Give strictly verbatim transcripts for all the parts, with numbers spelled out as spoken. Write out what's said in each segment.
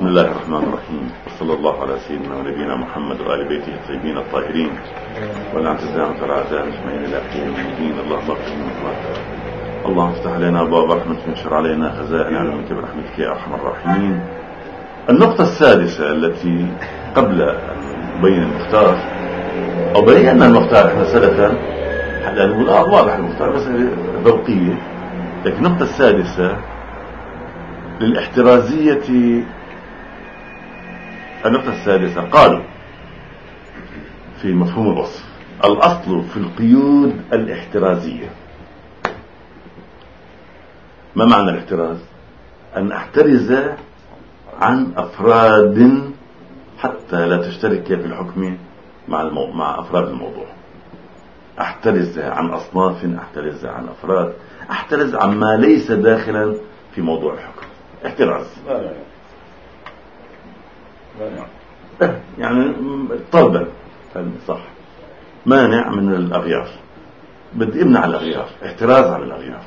بسم الله الرحمن الرحيم، وصلى الله على سيدنا ونبينا محمد وآل بيته الطيبين الطاهرين واللعنة الدائمة على أعدائهم أجمعين إلى يوم الدين. اللهم اغفر لنا، اللهم افتح علينا أبواب رحمتك وانشر علينا خزائن علمك برحمتك يا أرحم الراحمين. النقطة السادسة التي قبل أن نبين المختار أو بينا المختار احنا سلفا، حتى نقول اه واضح المختار بس ذوقية، لكن النقطة السادسة للاحترازية. النقطة السادسة قالوا في مفهوم الوصف: الأصل في القيود الاحترازية. ما معنى الاحتراز؟ أن أحترز عن أفراد حتى لا تشترك في الحكم مع, المو... مع أفراد الموضوع. أحترز عن أصناف، أحترز عن أفراد، أحترز عما ليس داخلا في موضوع الحكم. احتراز يعني طلبا صح، مانع من الأغيار، بدي امنع الأغيار، احتراز عن الأغيار.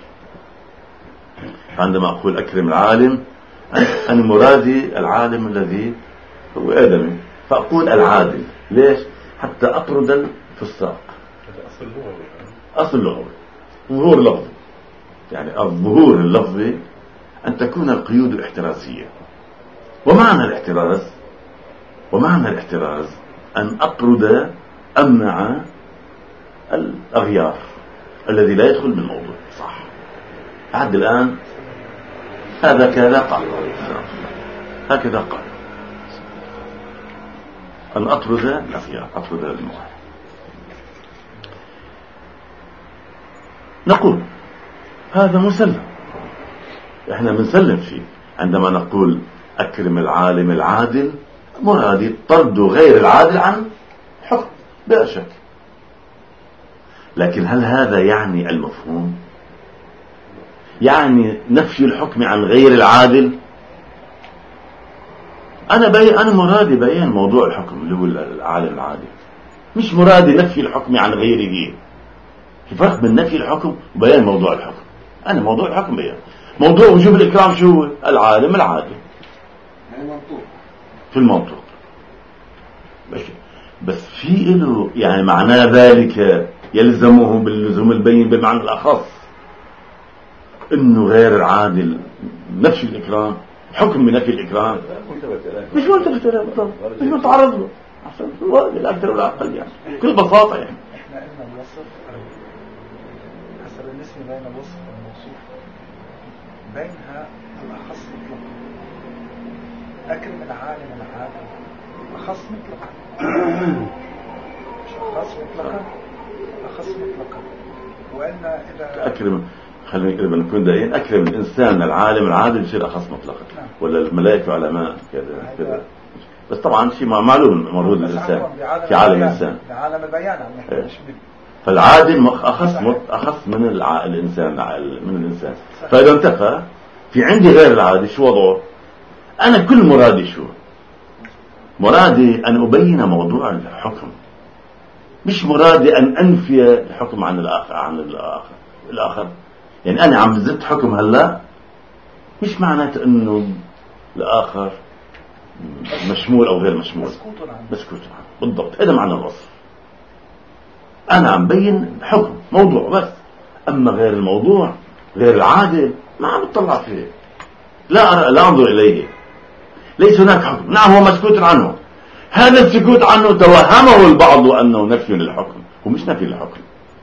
عندما أقول أكرم العالم، أنا مرادي العالم الذي هو آدمي، فأقول العادل. ليش؟ حتى أطرد الفساق. أصل اللغوي، ظهور لفظي، يعني الظهور اللفظي أن تكون القيود احترازية. ومعنى الاحتراز ومعنى الاحتراز أن أطرد، أمنع الأغيار الذي لا يدخل بالموضوع. صح، لحد الآن هذا كذا قال، هكذا قال، أن أطرد الأغيار، أطرد الموضوع. نقول هذا مسلم، احنا بنسلم فيه. عندما نقول أكرم العالم العادل، مرادي طرد غير العادل عن حكم بلا شك. لكن هل هذا يعني المفهوم؟ يعني نفي الحكم عن غير العادل؟ أنا بي... أنا مرادي بيان موضوع الحكم اللي هو العالم العادل، مش مرادي نفي الحكم عن غيره. في فرق بين نفي الحكم وبيان موضوع الحكم. أنا موضوع الحكم بيان. موضوع وجوب الإكرام شو هو؟ العالم العادل في المنطق. بس في له يعني معناه ذلك يلزمه باللزوم البين بمعنى الأخص إنه غير العادل نفي الإكرام، حكم بنفي الإكرام مش ملتفت له بالضبط، مش متعرض له عشان الأكثر ولا أقل، يعني بكل بساطة. يعني إحنا قلنا الوصف حسب الاسم بين الوصف والموصوف، بينها الأخص مطلقا. أكرم العالم العادل أخص مطلقا، مش أخص مطلقا، أخص مطلقا. وإن إذا أكرم، خلينا كده بنكون دقيقين، أكرم الإنسان العالم العادل يصير أخص مطلقا، ولا الملائكة علماء كذا كذا. بس طبعا شيء معلوم موجود الإنسان في عالم الإنسان، عالم البيان. فالعادل أخص أخص من الع... الإنسان من الإنسان. فإذا انتفى في عندي غير العادي، شو وضعه؟ أنا كل مرادي شو؟ مرادي أن أبين موضوع الحكم، مش مرادي أن أنفي الحكم عن الآخر عن الآخر الآخر. يعني أنا عم بزت حكم هلا، مش معناته إنه الآخر مشمول أو غير مشمول، مسكوت عنه. بالضبط، هذا معنى الوصف. أنا عم بين حكم موضوع بس، أما غير الموضوع غير العادل ما عم بتطلع فيه، لا أرى، لا أنظر إليه. ليس هناك حكم، نعم هو مسكوت عنه. هذا السكوت عنه توهمه البعض أنه نفي للحكم، ومش نفي للحكم.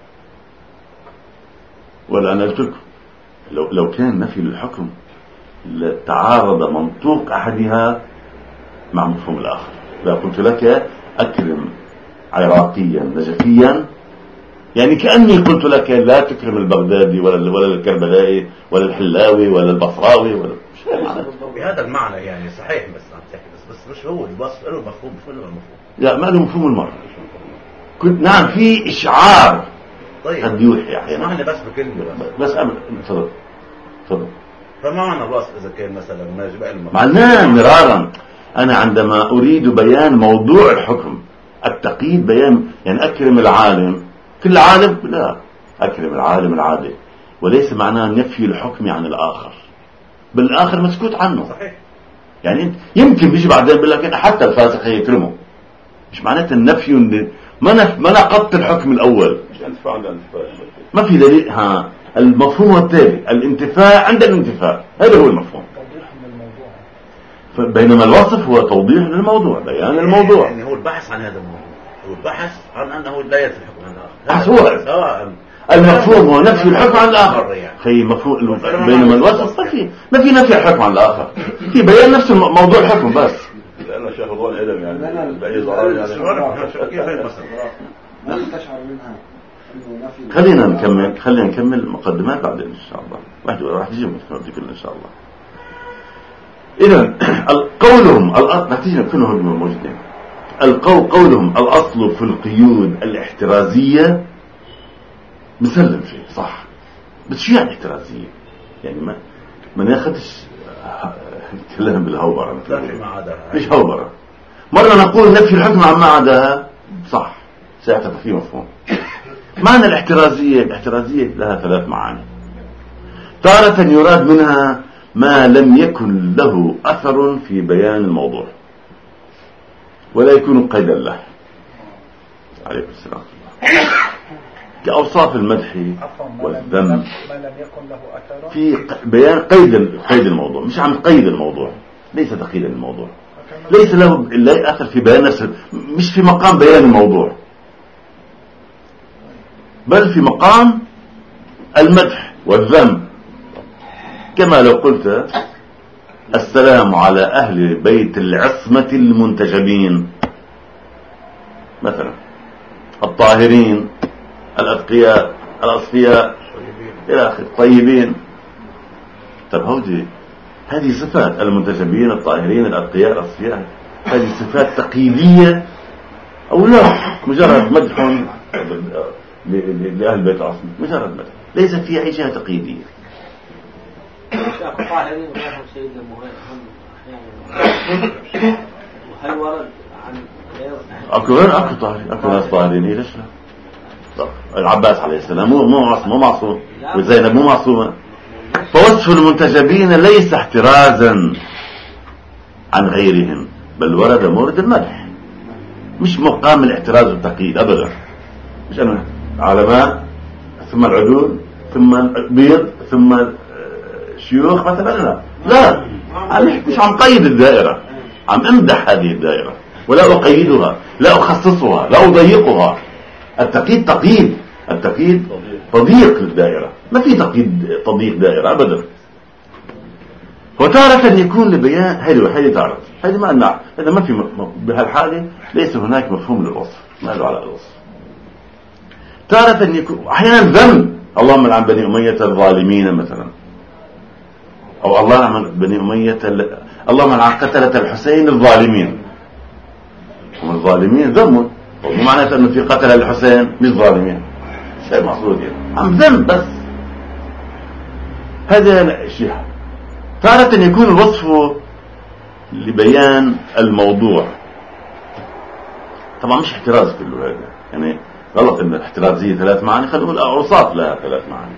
ولا أنا قلت لكم لو, لو كان نفي للحكم لتعارض منطوق أحدها مع مفهوم الآخر. لو قلت لك أكرم عراقيا نجفيا، يعني كأني قلت لك لا تكرم البغدادي ولا ولا الكربلائي ولا الحلاوي ولا البصراوي ولا بهذا المعنى. يعني صحيح، بس عم تحكي بس بس مش هو الوصف له مفهوم، مش له مفهوم. لا، ما له مفهوم المرة. كنت نعم في إشعار طيب قد يوحي أحيانا، معنى بس بكلمة بس بس أمر. تفضل تفضل. فما معنى الوصف إذا كان مثلا ما جبال المفهوم؟ معناه مرارا أنا عندما أريد بيان موضوع الحكم، التقييد بيان، يعني أكرم العالم، كل عالم لا، أكرم العالم العادل، وليس معناه نفي الحكم عن الآخر، بالآخر مسكوت عنه. صحيح. يعني يمكن بيجي بعدين بيقول لك حتى الفاسق هيكرمه، مش معناته النفي ما نف... ما نقضت الحكم الاول، ما في دليل. ها المفهوم هو التالي، الانتفاء عند الانتفاء، هذا هو المفهوم. بينما الوصف هو توضيح للموضوع، بيان الموضوع، يعني هو البحث عن هذا الموضوع، هو البحث عن انه لا يتفق عن الاخر. هو المفهوم هو نفي الحكم عن الاخر. خي مفهوم. بينما الوصف ما في ما في نفي الحكم عن الاخر، في بيان نفس موضوع الحكم بس. لأنه شيخ ظن علم يعني بأي ضرر يعني ما تشعر منها إنه نفي. خلينا نكمل خلينا نكمل مقدمات بعدين إن شاء الله، واحد راح تجي مقدمات كلها إن شاء الله. إذا قولهم الأصل راح تجي كلهم موجودين. القول قولهم الأصل في القيود الاحترازية مسلم فيه صح، بس شو يعني احترازية؟ يعني ما ما ناخدش كلام بالهوبرة، مش هوبرة. مرة نقول نفي الحكم عن ما عداها صح، سيعتبر فيه مفهوم. معنى الاحترازية، الاحترازية لها ثلاث معاني. تارة يراد منها ما لم يكن له أثر في بيان الموضوع ولا يكون قيدا له. عليكم السلام. كأوصاف المدح والذم ما لم يكن له أثر في بيان قيد قيد الموضوع، مش عم قيد الموضوع، ليس تقييدا للموضوع، ليس له لا أثر في بيان نفسه، مش في مقام بيان الموضوع، بل في مقام المدح والذم. كما لو قلت السلام على أهل بيت العصمة المنتجبين مثلا، الطاهرين الأتقياء الأصفياء إلى آخره، طيبين. طب هودي هذه صفات المنتجبين الطاهرين الأتقياء الأصفياء، هذه صفات تقييدية أو لا مجرد مدح لأهل بيت العصمة، مجرد مدح ليس فيها أي جهة تقييدية. الطاهرين غيرهم سيدنا أحيانا، وهل ورد عن أكو غير أكو طاهرين، أكو ناس طاهرين ليش لا؟ طب العباس عليه السلام مو مو معصوم مو معصوم وزينب مو معصومة. فوصف المنتجبين ليس احترازا عن غيرهم، بل ورد مورد المدح، مش مقام الاحتراز والتقييد أبدا. مش أنا علماء ثم العدول ثم البيض ثم شيوخ مثلا، لا لا مش عم قيد الدائرة، عم امدح هذه الدائرة ولا أقيدها، لا أخصصها، لا أضيقها. التقييد تقييد، التقييد تضييق للدائرة، ما في تقييد تضييق دائرة أبدا. وتارة يكون لبيان هذه هذه تارة هذه ما أنع هذا ما في بهالحالة ليس هناك مفهوم للوصف، ما له على الوصف. تارة يكون أحيانا ذم، اللهم لعن بني أمية الظالمين مثلا، أو الله لعن بني أمية ال... اللهم لعن قتلة الحسين الظالمين. هم الظالمين ذم، مو معناته أنه في قتل الحسين مش ظالمين، شيء مقصود يعني عم ذم بس. هذا شيء. تارة يكون الوصف لبيان الموضوع، طبعا مش احتراز كله هذا، يعني غلط ان الاحترازية ثلاث معاني، خلينا نقول اوصاف لها ثلاث معاني.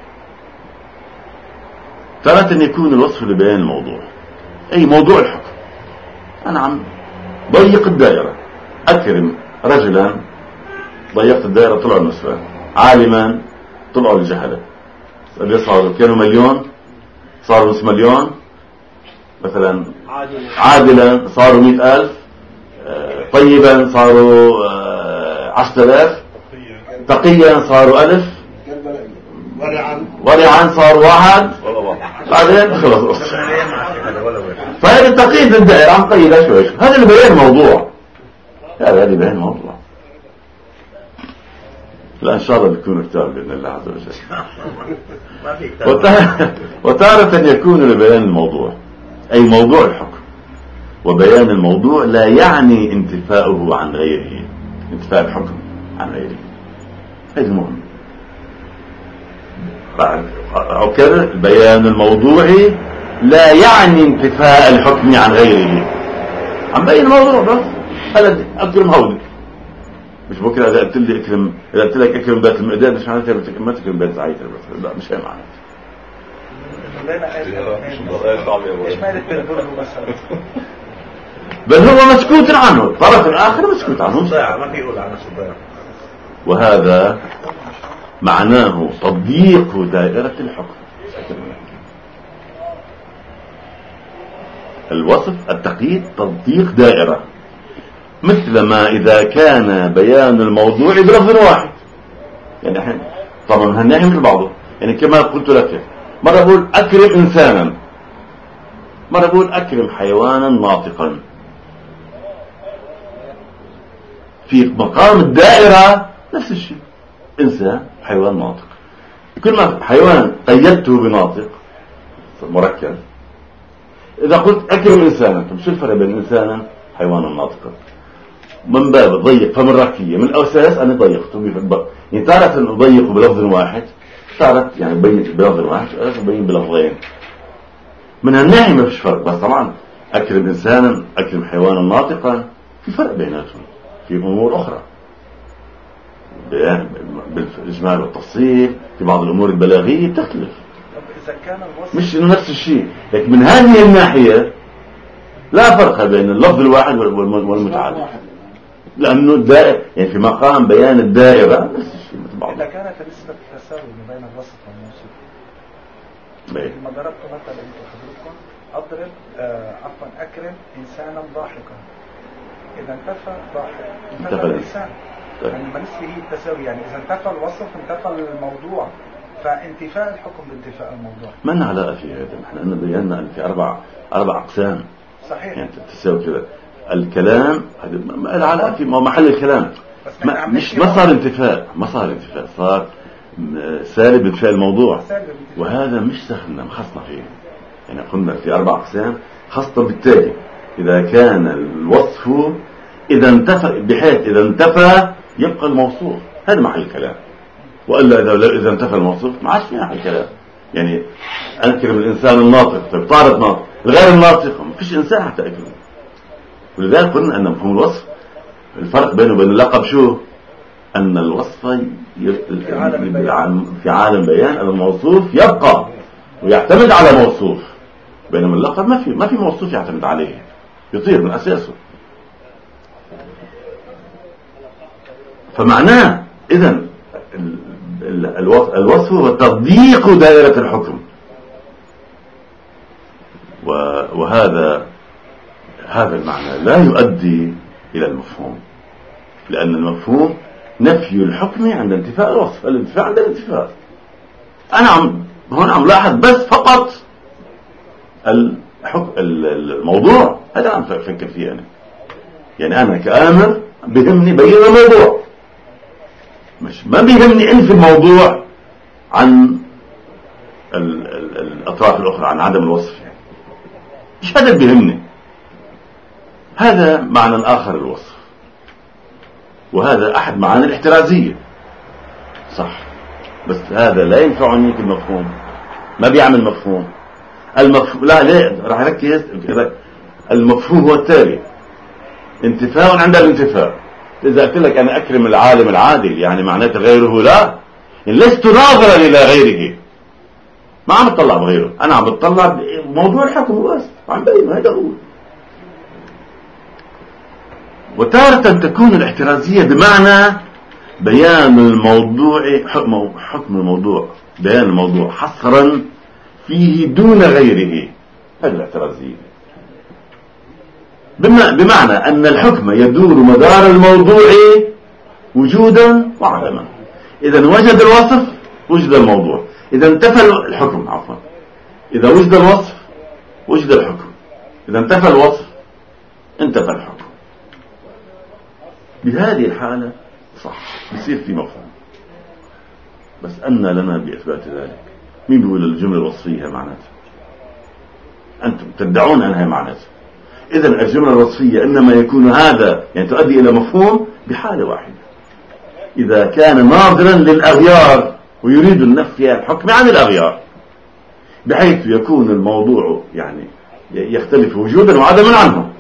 تارة يكون الوصف لبيان الموضوع، اي موضوع الحكم. انا عم ضيق الدائرة، اكرم رجلا ضيقت الدائرة طلعوا النصفان، عالما طلعوا الجهلة، صاروا كانوا مليون صاروا نصف مليون مثلا، عادلا صاروا مئة ألف، طيبا صاروا عشرة آلاف، تقيا صاروا ألف، ورعا صاروا واحد، بعدين خلص. فهذا التقييد الدائرة عم قيدها شوي، هذا اللي بيان موضوع، هذا اللي بيان موضوع. لا إن شاء الله بيكون كتاب بإذن الله عز وجل. وتارة يكون لبيان الموضوع، أي موضوع الحكم، وبيان الموضوع لا يعني انتفاؤه عن غيره، انتفاء الحكم عن غيره، هذا مهم. أكرر، بيان الموضوع لا يعني انتفاء الحكم عن غيره، عم بين الموضوع بس. هلا أكرم هودي، مش بكره اذا قلت لي اكرم، اذا قلت لك اكرم بيت المقداد مش معناته ما تكرم بيت زعيم، لا مش هي معناته. بل هو مسكوت عنه، الطرف الآخر مسكوت عنه، ما في يقول عنه صداع. وهذا معناه تضييق دائرة الحكم. الوصف التقييد تضييق دائرة، مثل ما إذا كان بيان الموضوع بلفظ واحد. يعني احنا طبعا هنحكي مثل بعضه، يعني كما قلت لك مرة بقول أكرم إنسانا، مرة بقول أكرم حيوانا ناطقا. في مقام الدائرة نفس الشيء، إنسان حيوان ناطق. كل ما حيوان قيدته بناطق مركب، إذا قلت أكرم إنسانا، طب شو الفرق بين إنسانا حيوانا ناطقا؟ من باب ضيق فمن ركية، من الأساس أنا ضيقته بفضل. يعني تارة أضيقه بلفظ واحد، تارة يعني بين بلفظ واحد، تارة بين بلفظين. من هالناحية ما فيش فرق، بس طبعا أكرم إنسانا أكرم حيوانا ناطقا في فرق بيناتهم في أمور أخرى، بالإجمال والتفصيل. في بعض الأمور البلاغية تختلف، مش إنه نفس الشيء. لكن من هذه الناحية لا فرق بين اللفظ الواحد والمتعدد، لأنه الدائرة يعني في مقام بيان الدائرة نفس الشيء مثل بعض. إذا كانت نسبة التساوي بين الوسط والموصوف، لما ضربت مثلا حضرتكم أضرب آه عفوا أكرم إنسانا ضاحكا، إذا انتفى ضاحك انتفى الإنسان. يعني بالنسبة هي التساوي، يعني إذا انتفى الوصف انتفى الموضوع، فانتفاء الحكم بانتفاء الموضوع. ما لنا علاقة في هذا، نحن قلنا بينا أن في أربع أربع أقسام. صحيح. يعني تساوي كذا الكلام، ما العلاقة في محل الكلام، ما مش ما صار انتفاء، ما صار انتفاء، صار سالب انتفاء الموضوع، وهذا مش سهلنا ما خصنا فيه. يعني قلنا في أربع أقسام، خاصة بالتالي إذا كان الوصف إذا انتفى، بحيث إذا انتفى يبقى الموصوف، هذا محل الكلام. وإلا إذا إذا انتفى الموصوف ما عادش في محل الكلام. يعني أنكرم الإنسان الناطق، طيب طارت ناطق، الغير الناطق ما فيش إنسان حتى أكرمه. ولذلك قلنا أن مفهوم الوصف الفرق بينه وبين اللقب شو؟ أن الوصف في عالم بيان الموصوف يبقى ويعتمد على موصوف، بينما اللقب ما في ما في موصوف يعتمد عليه، يطير من أساسه. فمعناه إذن الوصف هو تضييق دائرة الحكم، وهذا هذا المعنى لا يؤدي إلى المفهوم، لأن المفهوم نفي الحكم عند انتفاء الوصف، الانتفاء عند الانتفاء. أنا عم هون عم لاحظ بس فقط الحكم الموضوع، هذا عم فكر فيه أنا. يعني أنا كآمر بهمني بين الموضوع، مش ما بيهمني انفي الموضوع عن ال ال الأطراف الأخرى، عن عدم الوصف. يعني مش هذا اللي بيهمني، هذا معنى آخر الوصف، وهذا أحد معاني الاحترازية صح، بس هذا لا ينفعني في المفهوم، ما بيعمل مفهوم. المفهوم لا ليه راح أركز. المفهوم هو التالي: انتفاء عند الانتفاء. إذا قلت لك أنا أكرم العالم العادل، يعني معناته غيره لا، يعني لست ناظرا إلى غيره، ما عم بتطلع بغيره، أنا عم بتطلع بموضوع الحكم بس، عم بين هذا هو. وتارة تكون الاحترازية بمعنى بيان الموضوع، حكم الموضوع، بيان الموضوع حصرا فيه دون غيره، هذه الاحترازية. بمعنى أن الحكم يدور مدار الموضوع وجودا وعدما. إذا وجد الوصف وجد الموضوع، إذا انتفى الحكم عفوا إذا وجد الوصف وجد الحكم، إذا انتفى الوصف انتفى الحكم. بهذه الحالة صح بيصير في مفهوم، بس أن لنا بإثبات ذلك. مين بيقول الجملة الوصفية معناتها؟ أنتم تدعون أنها معناتها. إذن الجملة الوصفية إنما يكون هذا يعني تؤدي إلى مفهوم بحالة واحدة: إذا كان ناظرا للأغيار ويريد النفي الحكم عن الأغيار، بحيث يكون الموضوع يعني يختلف وجودا وعدما عنه.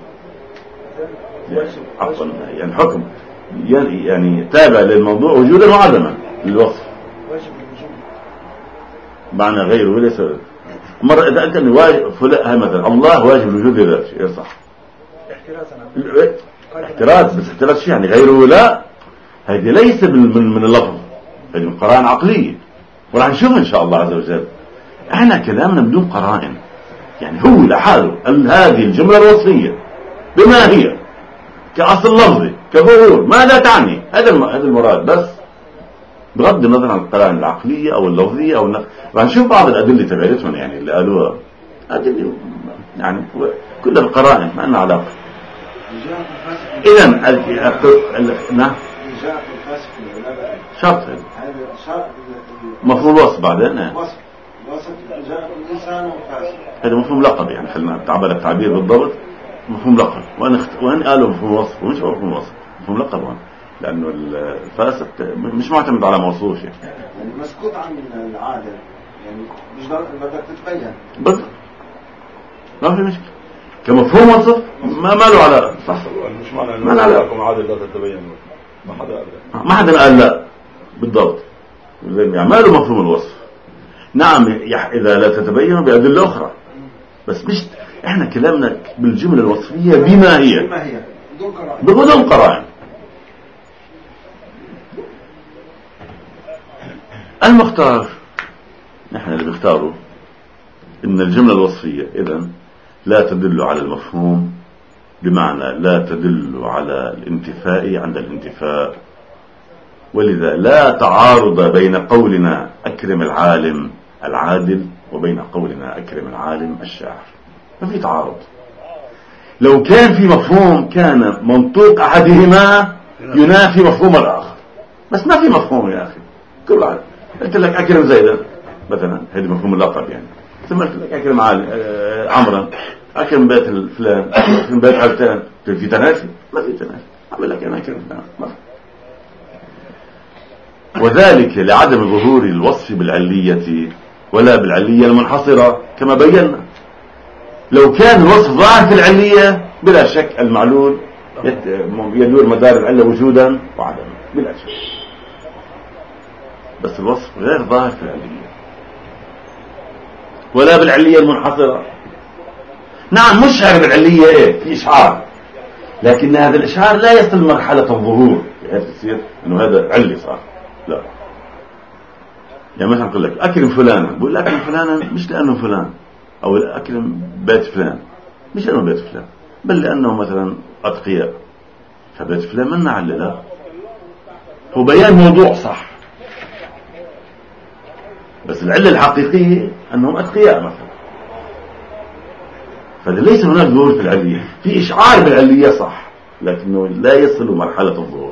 عفوا يعني الحكم يعني تابع للموضوع وجودا وعدما للوصف، معنى غيره ليس مرة إذا أنت واجب فلان مثلا الله واجب الوجود لذاته، إيه صح؟ احتراز، بس احتراز شيء يعني غيره لا، هذه ليس من من اللفظ، هذه من قرائن عقلية، وراح نشوف إن شاء الله عز وجل. احنا كلامنا بدون قرائن، يعني هو لحاله هذه الجملة الوصفية بما هي كأصل لفظي كظهور ماذا تعني، هذا هذا المراد، بس بغض النظر عن القرائن العقلية أو اللفظية أو النقل. راح نشوف بعض الأدلة تبعتهم يعني اللي قالوها أدلة يعني كلها القرائن ما لنا علاقة. إذا نعم شرط مفهوم الوصف بعدين هذا مفهوم لقب، يعني خلينا تعبر التعبير بالضبط مفهوم لقب، وأنا اخت... وأنا قالوا مفهوم وصف ومش مفهوم وصف، مفهوم لقب وأنا. لأنه الفاسق مش معتمد على موصوف يعني مسكوت عن العادة، يعني مش بدك تتبين بس ما في مشكلة كمفهوم وصف ما ماله على صح، مش معنى ما له لكم عادة لا تتبين، ما حدا قال ما حدا قال لا بالضبط، يعني ما له مفهوم الوصف. نعم إذا لا تتبين بأدلة أخرى، بس مش إحنا كلامنا بالجملة الوصفية بما هي بما هي بدون قرائن. المختار نحن اللي بنختاره إن الجملة الوصفية إذن لا تدل على المفهوم، بمعنى لا تدل على الانتفاء عند الانتفاء، ولذا لا تعارض بين قولنا أكرم العالم العادل وبين قولنا أكرم العالم الشاعر، ما في تعارض. لو كان في مفهوم كان منطوق أحدهما ينافي مفهوم الآخر، بس ما في مفهوم يا أخي. كل واحد قلت لك أكرم زيدا مثلا، هذا مفهوم اللقب يعني، ثم قلت لك أكرم عمرا، أكرم بيت الفلان، أكرم بيت علتان، في تنافي؟ ما في تنافي. أعمل لك أنا أكرم فلان ما في. وذلك لعدم ظهور الوصف بالعلية ولا بالعلية المنحصرة كما بينا. لو كان الوصف ظاهر في العلية بلا شك المعلول يدور مدار العلة وجودا وعدما بلا شك، بس الوصف غير ظاهر في العلية ولا بالعلية المنحصرة. نعم مشعر بالعلية ايه في إشعار، لكن هذا الإشعار لا يصل مرحلة الظهور بحيث يصير انه هذا علي صار، لا. يعني مثلا أقول لك أكرم فلانا، بقول أكرم فلانا مش لأنه فلان، أو أكرم بيت فلان مش لأنه بيت فلان، بل لأنه مثلا أتقياء، فبيت فلان من علي، لا، هو بيان موضوع صح، بس العلة الحقيقية أنهم أتقياء مثلا، فهذا ليس هناك ظهور في العلية، في إشعار بالعلية صح، لكنه لا يصل مرحلة الظهور.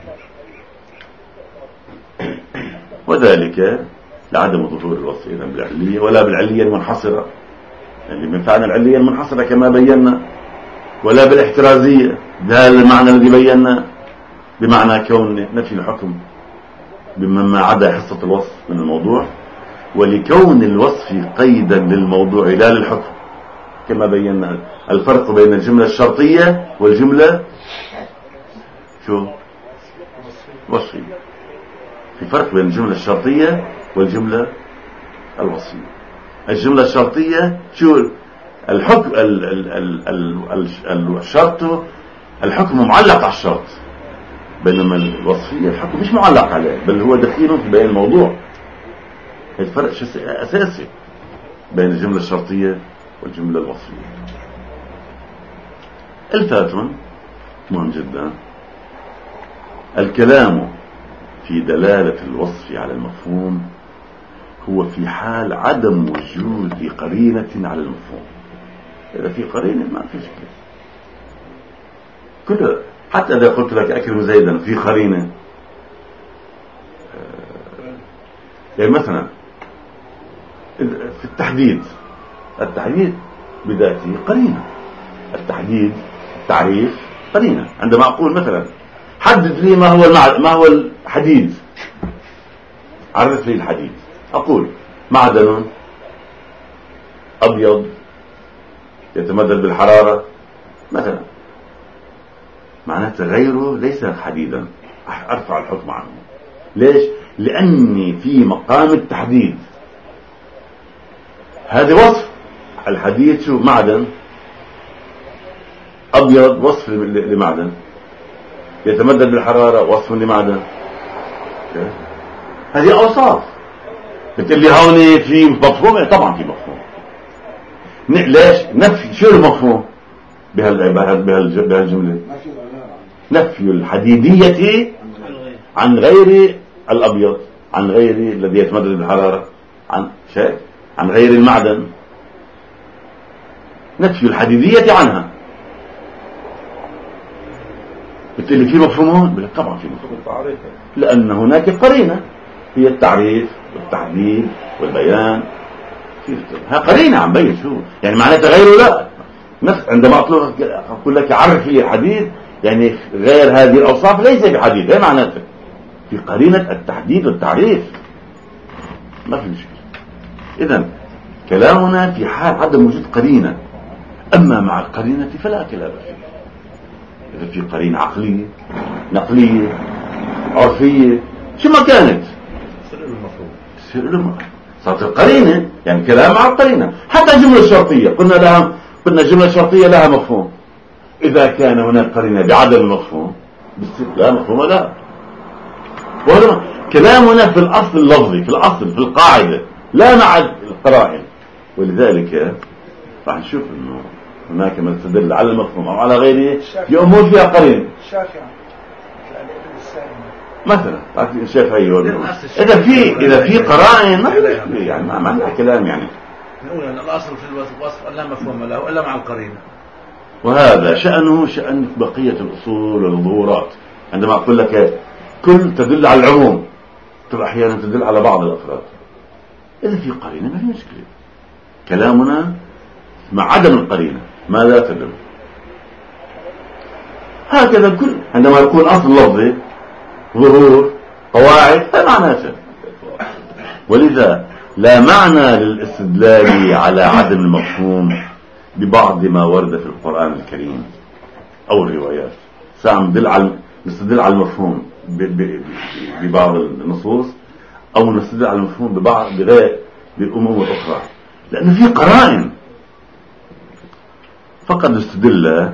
وذلك لعدم ظهور الوصف إذن بالعلية ولا بالعلية المنحصرة، يعني من فعل العلية المنحصرة كما بينا، ولا بالاحترازية، ده المعنى الذي بينا، بمعنى كون نفي الحكم بمما عدا حصة الوصف من الموضوع، ولكون الوصف قيدا للموضوع لا للحكم كما بينا. الفرق بين الجملة الشرطية والجملة شو وصفية، في فرق بين الجملة الشرطية والجملة الوصفية. الجملة الشرطية شو الحكم ال ال ال ال ال الشرط الحكم معلق على الشرط، بينما الوصفية الحكم مش معلق عليه بل هو دخيل في بيان الموضوع. هذا فرق أساسي بين الجملة الشرطية والجملة الوصفية. الفاتون مهم جدا، الكلام في دلالة الوصف على المفهوم هو في حال عدم وجود قرينة على المفهوم. إذا في قرينة ما في شيء، كل حتى إذا قلت لك أكرم زيدا في قرينة، يعني مثلا في التحديد، التحديد بذاته قرينة، التحديد التعريف قرينة. عندما أقول مثلا حدد لي ما هو المعد... ما هو الحديد، عرف لي الحديد، أقول معدن أبيض يتمدد بالحرارة مثلا، معناته غيره ليس حديدا، أرفع الحكم عنه. ليش؟ لأني في مقام التحديد، هذا وصف الحديد. شو معدن أبيض وصف لمعدن، يتمدد بالحرارة وصف لمعدن. هذه أوصاف. بتقول لي هون في مفهوم؟ طبعا في مفهوم. ليش نفي؟ شو المفهوم بهالجملة؟ نفي الحديدية عن غير الأبيض، عن غير الذي يتمدد بالحرارة، عن شيء عن غير المعدن، نفي الحديدية عنها. بتقول لي في مفهوم؟ طبعا في مفهوم، لأن هناك قرينة هي التعريف والتحديد والبيان. ها قرينة عم بين شو يعني معناتها غيره. لا، نفس عندما أقول لك عرف لي الحديد يعني غير هذه الأوصاف ليس بحديد، هي معناتها في قرينة التحديد والتعريف، ما في مشكلة. إذن كلامنا في حال عدم وجود قرينة، أما مع القرينة فلا كلام فيه. إذا في قرينة عقلية نقلية عرفية شو ما كانت سر المفهوم، صارت القرينة يعني كلام مع القرينة. حتى الجملة الشرطية قلنا لها قلنا الجملة الشرطية لها مفهوم، إذا كان هناك قرينة بعدم المفهوم لا مفهوم لها. كلامنا في الأصل اللفظي، في الأصل في القاعدة، لا مع القرائن. ولذلك راح نشوف انه هناك من تدل على المفهوم او على غيره في امور فيها قرين. الشافعي مثلا الشافعي اذا في اذا في قرائن ما يعني ما معنى كلام يعني نقول ان الاصل في الوصف لا مفهوم له الا مع القرينه. وهذا شأنه شأن بقية الأصول والظهورات. عندما أقول لك كل تدل على العموم، ترى أحيانا تدل على بعض الأفراد. إذا في قرينة ما في مشكلة. كلامنا مع عدم القرينة ماذا تدل. هكذا كل عندما يكون أصل لفظي ظهور قواعد لا معناته. ولذا لا معنى للاستدلال على عدم المفهوم ببعض ما ورد في القرآن الكريم أو الروايات. ساعة ندل على نستدل على المفهوم ببعض النصوص أو نستدل على المفهوم ببعض بغير بالأمور الأخرى، لأن في قرائن. فقد استدل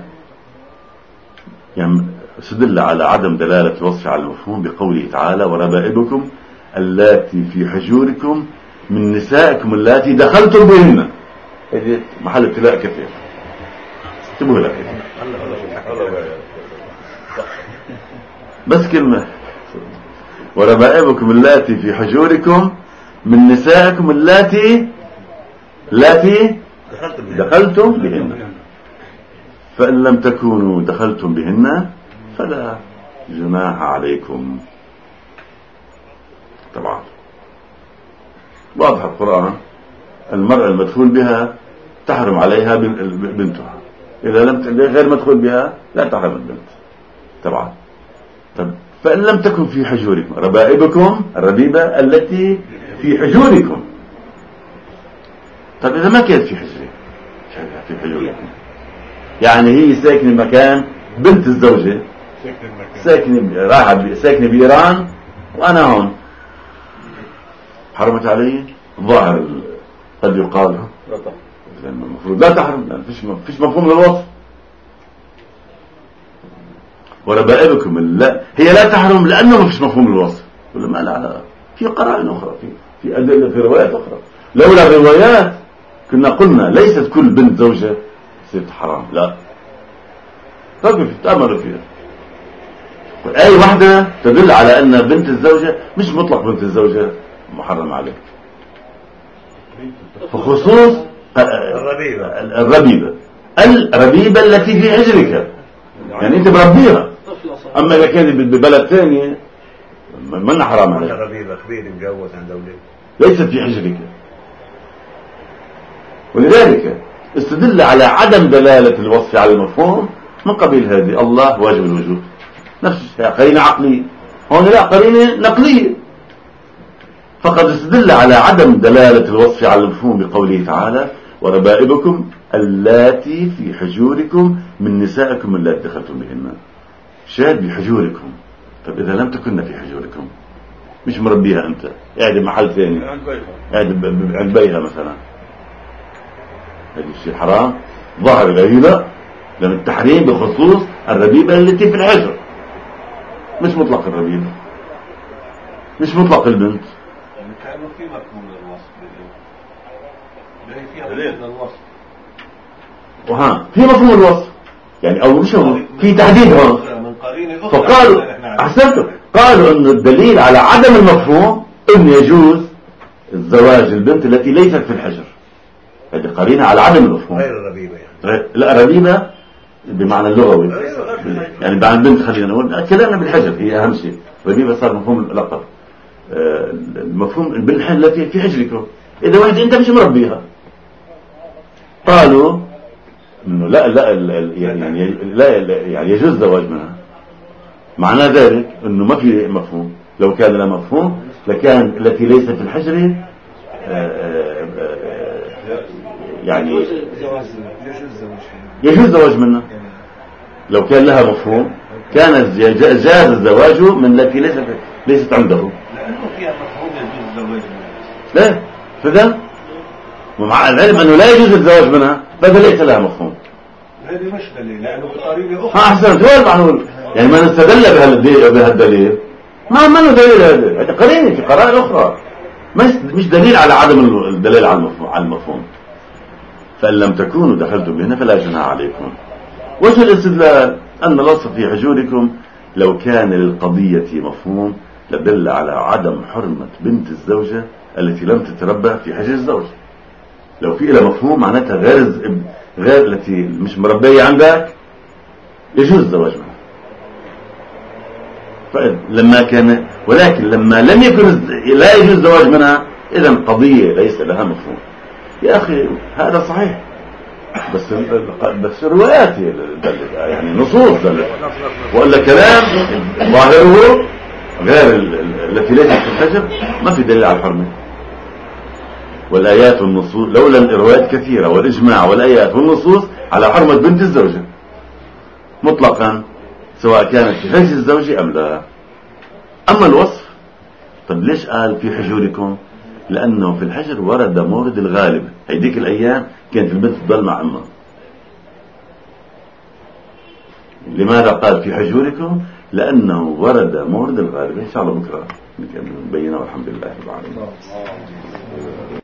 يعني استدل على عدم دلالة الوصف على المفهوم بقوله تعالى وربائبكم اللاتي في حجوركم من نسائكم اللاتي دخلتم بهن. هذه محل ابتلاء كثير. اكتبوه لك بس كلمة وربائبكم اللاتي في حجوركم من نسائكم اللاتي اللاتي دخلتم بهن، فإن لم تكونوا دخلتم بهن فلا جناح عليكم. طبعا واضح القرآن. المرأة المدخول بها تحرم عليها بنتها، إذا لم غير مدخول بها لا تحرم البنت. طبعا طب فإن لم تكن في حجوركم ربائبكم الربيبة التي في حجوركم. طب إذا ما كانت في حجرة في حجوركم يعني هي ساكنة مكان بنت الزوجة ساكنة راحة ساكنة بإيران وأنا هون، حرمت علي؟ ظاهر قد يقال المفروض لا تحرم، لأن فيش فيش مفهوم للوصف. وربائبكم لا هي لا تحرم لأنه ما فيش مفهوم للوصف. ولا ما لا في قرائن أخرى، في في أدلة في روايات أخرى. لولا الروايات كنا قلنا ليست كل بنت زوجة ست حرام، لا تقف تأمر فيها. أي واحدة تدل على أن بنت الزوجة مش مطلق بنت الزوجة محرم عليك، بخصوص الربيبة الربيبة الربيبة التي في حجرك، يعني أنت بربيها. أما إذا كانت ببلد ثاني من حرام عليك. الربيبة كبير مجوز عند أولاد ليست في حجرك. ولذلك استدل على عدم دلالة الوصف على المفهوم من قبيل هذه الله واجب الوجود، نفس الشيء قرينة عقلية. هون لا قرينة نقلية. فقد استدل على عدم دلالة الوصف على المفهوم بقوله تعالى وربائبكم اللاتي في حجوركم من نسائكم اللاتي دخلتم بهن. شاهد بحجوركم. طب إذا لم تكن في حجوركم مش مربيها أنت قاعد محل ثاني قاعد عند بيها مثلا هذا الشيء حرام ظاهر الغريبة، لأن التحريم بخصوص الربيبة التي في الحجر، مش مطلق الربيبة، مش مطلق البنت. يعني كأنه في مفهوم للوصف، فيها مفهوم للوصف، وها في مفهوم الوصف يعني، أو مش في تحديد هون. فقالوا أحسنتم، قالوا أن الدليل على عدم المفهوم أن يجوز الزواج البنت التي ليست في الحجر، هذه قرينة على عدم المفهوم. غير الربيبة يعني. لا ربيبة بمعنى اللغوي يعني، بعد البنت خلينا نقول كلامنا بالحجر هي أهم شيء، ربيبة صار مفهوم اللقب. المفهوم البنت التي في حجركم، إذا واحد أنت مش مربيها، قالوا إنه لا لا يعني لا يعني يجوز الزواج منها. معنى ذلك إنه ما في مفهوم، لو كان لا مفهوم لكان التي ليست في الحجر يعني يجوز الزواج منها. لو كان لها مفهوم كان جاز الزواج من التي ليست ليست عنده، لأنه فيها مفهوم يجوز الزواج منها. لا فذا ومع العلم أنه لا يجوز الزواج منها، فهذا ليس لها مفهوم. هذه مش دليل، لأنه بطريقة أخرى. ها أحسنت، هو المعنى يعني ما نستدل بهالدليل ما ما له دليل، هذا هذا قرينة في قرائن أخرى، مش مش دليل على عدم الدليل على المفهوم على المفهوم. فإن لم تكونوا دخلتم بهن فلا جناح عليكم. وجه الاستدلال أن الوصف في حجوركم لو كان للقضية مفهوم لدل على عدم حرمة بنت الزوجة التي لم تتربى في حجر الزوج. لو في لها مفهوم معناتها غير غير التي مش مربية عندك يجوز الزواج منها. لما كان ولكن لما لم يكن لا يجوز الزواج منها، إذا قضية ليس لها مفهوم. يا أخي هذا صحيح، بس بس روايات يعني نصوص دلت، ولا كلام ظاهره غير التي ليست في الحجر ما في دليل على الحرمة. والآيات والنصوص لولا الروايات كثيرة والإجماع والآيات والنصوص على حرمة بنت الزوجة مطلقا سواء كانت في حجر الزوجة أم لا. أما الوصف طب ليش قال في حجوركم؟ لأنه في الحجر ورد مورد الغالب. هيديك الأيام كانت البنت تضل مع أمها. لماذا قال في حجوركم؟ لأنه ورد مورد الغالب. إن شاء الله بكرة نبينه والحمد لله رب العالمين.